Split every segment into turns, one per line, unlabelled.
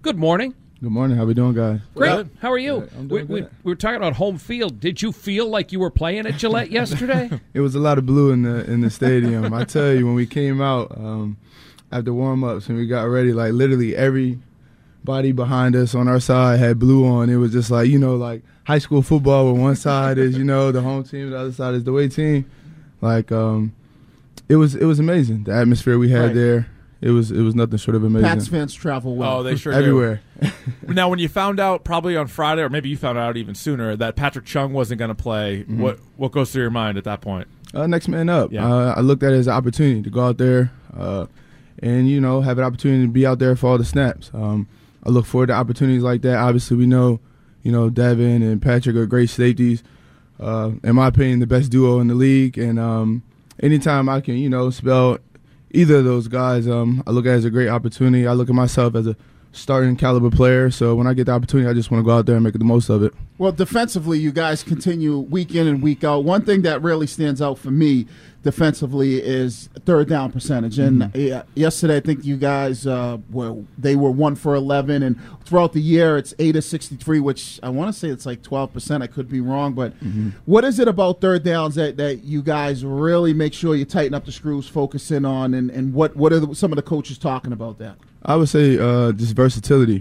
Good morning.
Good morning. How we doing, guys?
Great.
Good.
How are you?
I'm doing
We
good.
were talking about home field. Did you feel like you were playing at Gillette yesterday?
It was a lot of blue in the stadium. I tell you, when we came out after warm-ups and we got ready, like literally everybody behind us on our side had blue on. It was just like, like high school football where one side is, the home team, the other side is the away team. Like, it was amazing. The atmosphere we had there. It was nothing short of amazing.
Pats fans travel well.
Oh, they sure
everywhere.
do. Now, when you found out, probably on Friday, or maybe you found out even sooner, that Patrick Chung wasn't going to play, what goes through your mind at that point?
Next man up.
Yeah.
I looked at it as an opportunity to go out there and, have an opportunity to be out there for all the snaps. I look forward to opportunities like that. Obviously, we know, Devin and Patrick are great safeties. In my opinion, the best duo in the league. And anytime I can, spell either of those guys, I look at it as a great opportunity. I look at myself as a starting caliber player. So when I get the opportunity, I just want to go out there and make the most of it.
Well, defensively, you guys continue week in and week out. One thing that really stands out for me defensively is third down percentage. And yesterday, I think you guys were 1 for 11, and throughout the year, it's 8 of 63, which I want to say it's like 12%. I could be wrong, but what is it about third downs that you guys really make sure you tighten up the screws, focus in on, and what are some of the coaches talking about that? I
would say just versatility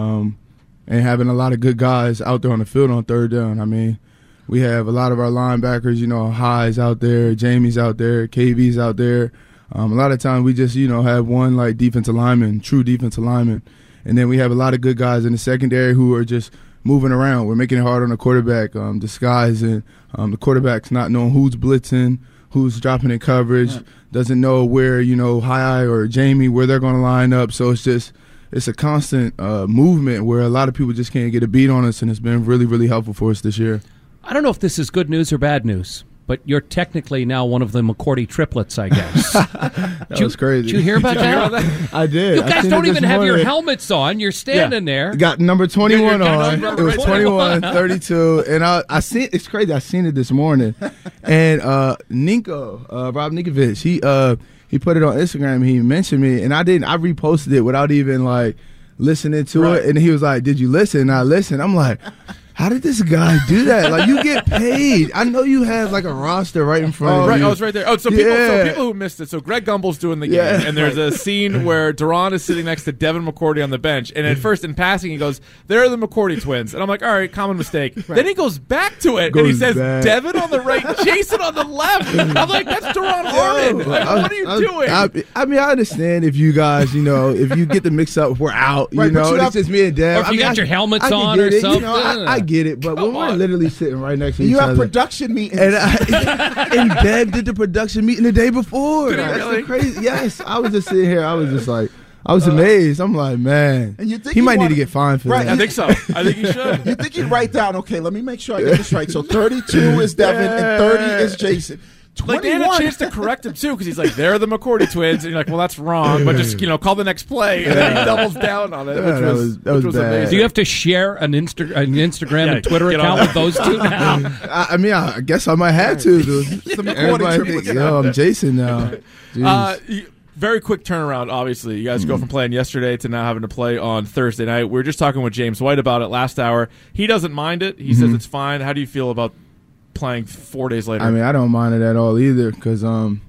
and having a lot of good guys out there on the field on third down. I mean, we have a lot of our linebackers, High's out there, Jamie's out there, KV's out there. A lot of times we just, have one like defensive lineman, true defensive lineman. And then we have a lot of good guys in the secondary who are just moving around. We're making it hard on the quarterback, disguising the quarterback's not knowing who's blitzing, who's dropping in coverage, doesn't know where, High or Jamie, where they're going to line up. So it's a constant movement where a lot of people just can't get a beat on us, and it's been really, really helpful for us this year.
I don't know if this is good news or bad news, but you're technically now one of the McCourty triplets, I guess.
That was crazy.
Did you hear about that?
I did.
You guys don't even have your helmets on. You're standing there.
Got number 21 on.
number
It was 21, 32. And I seen it's crazy. I seen it this morning. And Nico, Rob Ninkovich, he put it on Instagram. He mentioned me, and I reposted it without even like listening to it. And he was like, "Did you listen?" And I listened. I'm like, how did this guy do that? Like, you get paid. I know you have like a roster right in front of you.
Right, I was right there. Oh, so people who missed it. So Greg Gumbel's doing the game, and there's a scene where Duran is sitting next to Devin McCourty on the bench, and at first in passing he goes, "There are the McCourty twins," and I'm like, all right, common mistake. Then he goes back to it, and he says, "Devin on the right, Jason on the left." I'm like, that's Duran Harmon. Like, what are you doing?
I mean, I understand if you guys, if you get the mix up, we're out. It's just me and Dev.
Or if you got your helmets on or something.
I get it, but when we're literally sitting right next to each other.
You have production meetings.
And Dev did the production meeting the day before.
That's
really crazy. Yes, I was just sitting here. I was just like, I was amazed. I'm like, man,
and you think
he might need to get fined for that.
I think so. I think he should.
You think he'd write down, okay, let me make sure I get this right. So 32 is Devin and 30 is Jason. 21.
Like, they had a chance to correct him, too, because he's like, they're the McCourty twins. And you're like, well, that's wrong, but just, call the next play. And then he doubles down on it, which was
bad.
amazing.
Do you have to share an Instagram and Twitter account with those two now?
I mean, I guess I might have to. Everybody think, I'm Jason now.
Very quick turnaround, obviously. You guys go from playing yesterday to now having to play on Thursday night. We were just talking with James White about it last hour. He doesn't mind it. He says it's fine. How do you feel about playing 4 days later?
I mean, I don't mind it at all either, because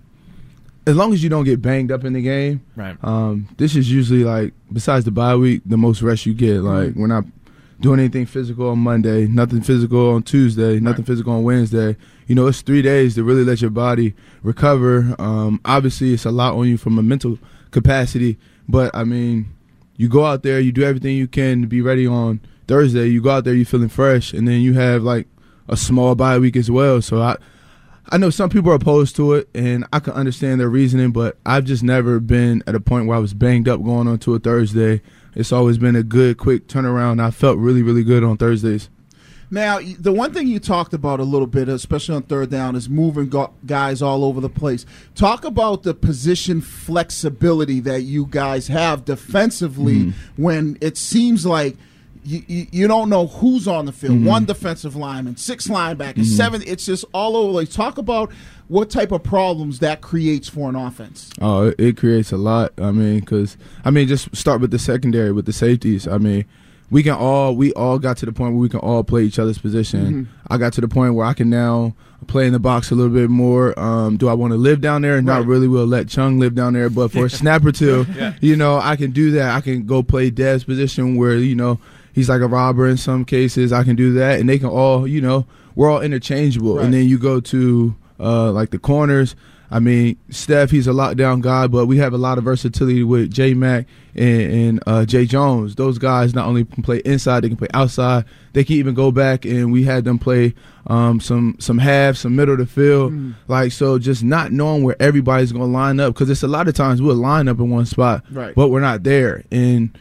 as long as you don't get banged up in the game,
right.
This is usually, like, besides the bye week, the most rest you get. Like, we're not doing anything physical on Monday, nothing physical on Tuesday, nothing physical on Wednesday. It's 3 days to really let your body recover. Obviously, it's a lot on you from a mental capacity, but, I mean, you go out there, you do everything you can to be ready on Thursday. You go out there, you're feeling fresh, and then you have, like, a small bye week as well. So I know some people are opposed to it, and I can understand their reasoning, but I've just never been at a point where I was banged up going on to a Thursday. It's always been a good, quick turnaround. I felt really, really good on Thursdays.
Now, the one thing you talked about a little bit, especially on third down, is moving guys all over the place. Talk about the position flexibility that you guys have defensively when it seems like you don't know who's on the field. One defensive lineman, 6 linebackers, 7. It's just all over. Like, talk about what type of problems that creates for an offense.
Oh, it creates a lot. I mean, just start with the secondary, with the safeties. I mean, we all got to the point where we can all play each other's position. I got to the point where I can now play in the box a little bit more. Do I want to live down there? Not really. We'll let Chung live down there, but for a snap or two, I can do that. I can go play Dev's position where, he's like a robber in some cases. I can do that, and they can all, we're all interchangeable. And then you go to like the corners. I mean, Steph, he's a lockdown guy, but we have a lot of versatility with J Mac and Jay Jones. Those guys not only can play inside, they can play outside. They can even go back, and we had them play some halves, some middle of the field. Like, so just not knowing where everybody's going to line up, because it's a lot of times we'll line up in one spot, but we're not there. And,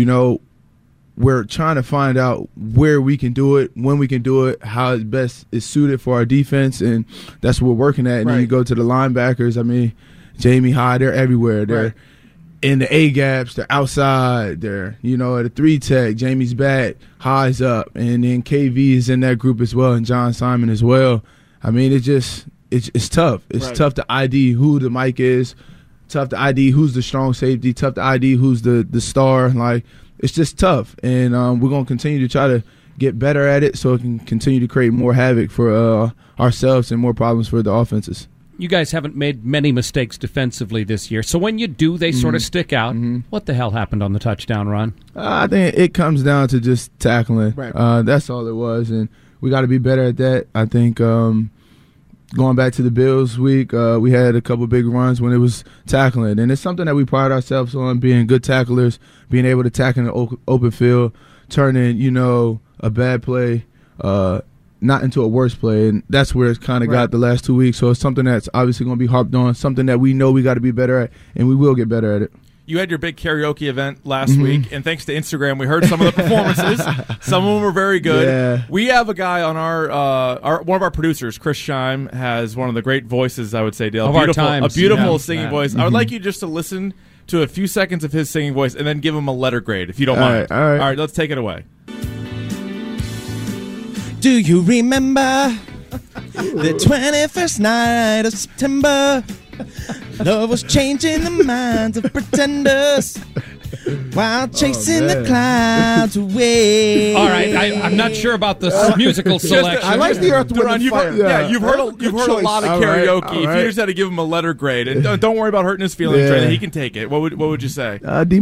we're trying to find out where we can do it, when we can do it, how it best is suited for our defense, and that's what we're working at. And then you go to the linebackers. I mean, Jamie Hyde, they're everywhere. They're in the A-gaps, they're outside, they're, at a 3-tech, Jamie's back, Hyde's up, and then KV is in that group as well, and John Simon as well. I mean, it's tough. It's tough to ID who the Mike is, tough to ID who's the strong safety, tough to ID who's the star. Like, it's just tough, and we're going to continue to try to get better at it so it can continue to create more havoc for ourselves and more problems for the offenses.
You guys haven't made many mistakes defensively this year, so when you do, they sort of stick out. What the hell happened on the touchdown run?
I think it comes down to just tackling. That's all it was, and we got to be better at that. I think going back to the Bills week, we had a couple big runs when it was tackling, and it's something that we pride ourselves on, being good tacklers, being able to tackle in the open field, turning, a bad play not into a worse play, and that's where it's kind of got the last 2 weeks. So it's something that's obviously going to be harped on, something that we know we got to be better at, and we will get better at it.
You had your big karaoke event last week, and thanks to Instagram, we heard some of the performances. Some of them were very good.
Yeah.
We have a guy on our one of our producers, Chris Scheim, has one of the great voices, I would say, Dale.
Of our times.
A beautiful singing voice. I would like you just to listen to a few seconds of his singing voice and then give him a letter grade, if you don't mind.
All right.
All right, let's take it away.
Do you remember the 21st night of September? Love was changing the minds of pretenders while chasing the clouds away.
All right, I'm not sure about the musical selection.
I like the Earth, Wind, and Fire.
You've heard a lot of karaoke. All right. If you just had to give him a letter grade, and don't worry about hurting his feelings, right? He can take it. What would you say?
D-.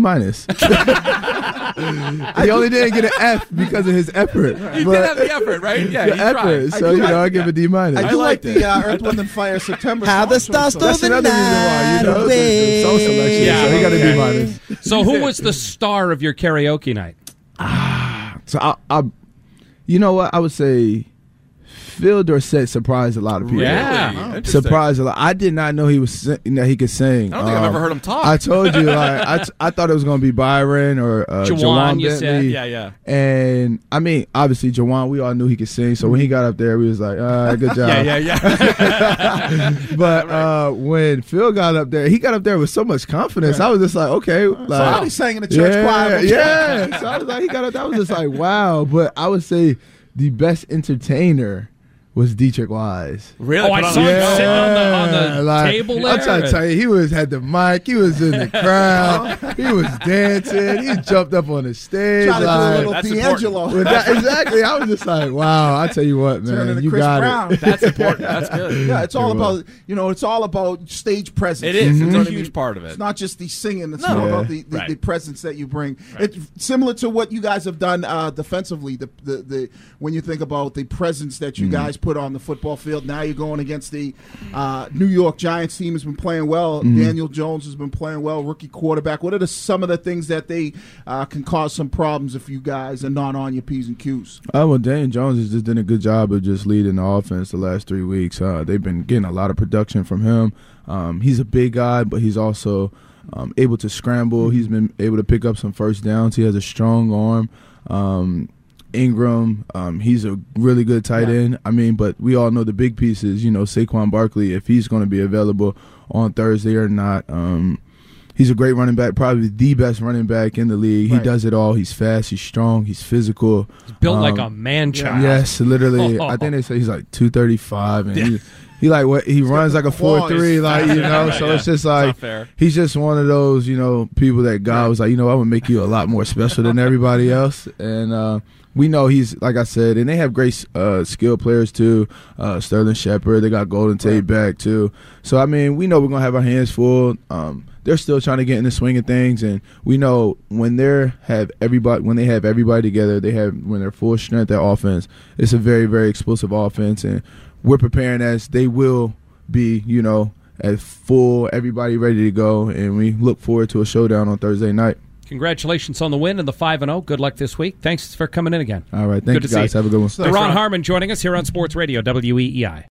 He only didn't get an F because of his effort.
He did have the effort, right? Yeah,
the effort.
Tried.
So I give a D-.
I do like the Earth, Wind, and Fire September.
How the stars stole the
another
night
reason why,
away.
Song selection.
Yeah,
So he got a D-.
So who was the star of your karaoke night?
So I you know what? I would say Phil Dorsett surprised a lot of people.
Yeah,
surprised a lot. I did not know he could sing.
I don't think I've ever heard him talk.
I told you, I thought it was going to be Byron or Jawan
you
Bentley.
said.
Yeah.
And I mean, obviously Jawan, we all knew he could sing. So when he got up there, we was like, good job.
Yeah.
But when Phil got up there, he got up there with so much confidence. I was just like, okay,
So he sang in the church choir.
Yeah. So I was like, he got up there. I was just like, wow. But I would say the best entertainer was Dietrich Wise.
Really?
Oh, I saw him sitting on the table there.
I'm trying to tell you, he had the mic. He was in the crowd. He was dancing. He jumped up on the stage.
Trying to do a little
That's
D'Angelo.
Exactly. I was just like, wow. I tell you what, man, you
Chris
got
Brown.
it.
That's important. That's good.
Yeah, it's all about it's all about stage presence.
It is.
You
It's
know
a
what I
huge
mean?
part of it.
It's not just the singing. It's more about the presence that you bring. It's similar to what you guys have done defensively. The when you think about the presence that you guys put on the football field. Now you're going against the New York Giants team has been playing well. Daniel Jones has been playing well, rookie quarterback. What are some of the things that they can cause some problems if you guys are not on your P's and Q's?
Well, Daniel Jones has just done a good job of just leading the offense the last 3 weeks. They've been getting a lot of production from him. He's a big guy, but he's also able to scramble. He's been able to pick up some first downs. He has a strong arm. Ingram, he's a really good tight end. I mean, but we all know the big pieces, Saquon Barkley, if he's going to be available on Thursday or not. He's a great running back, probably the best running back in the league. Right. He does it all. He's fast. He's strong. He's physical.
He's built like a man-child.
Yes, literally. I think they say he's like 235, and he like what he runs like a 4.3, like So it's just like he's just one of those people that God was like, I would make you a lot more special than everybody else, and we know he's, like I said, and they have great skill players too. Sterling Shepard, they got Golden Tate back too. So I mean, we know we're gonna have our hands full. They're still trying to get in the swing of things, and we know when they have everybody together, when they're full strength, their offense, it's a very, very explosive offense, and we're preparing as they will be, at full, everybody ready to go, and we look forward to a showdown on Thursday night.
Congratulations on the win and the 5-0. Good luck this week. Thanks for coming in again.
All right. Thank you, guys. Have a good one.
Ron Harmon joining us here on Sports Radio, WEEI.